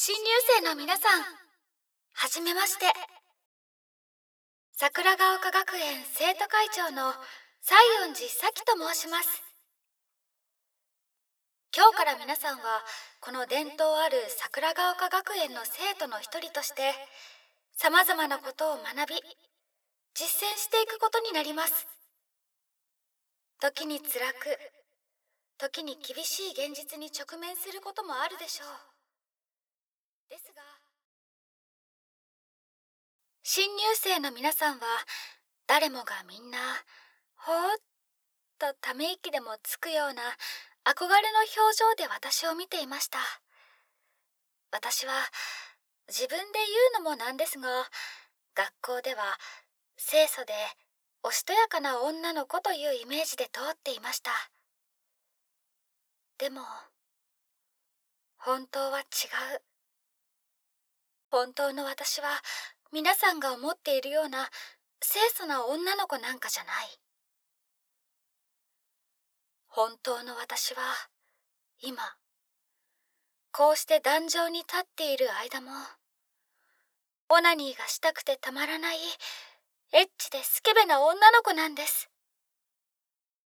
新入生の皆さん、はじめまして。桜ヶ丘学園生徒会長の西園寺咲と申します。今日から皆さんはこの伝統ある桜ヶ丘学園の生徒の一人としてさまざまなことを学び実践していくことになります。時に辛く、時に厳しい現実に直面することもあるでしょう。ですが新入生の皆さんは誰もがみんなほーっとため息でもつくような憧れの表情で私を見ていました。私は自分で言うのもなんですが、学校では清楚でおしとやかな女の子というイメージで通っていました。でも本当は違う。本当の私は皆さんが思っているような清楚な女の子なんかじゃない。本当の私は今こうして壇上に立っている間もオナニーがしたくてたまらないエッチでスケベな女の子なんです。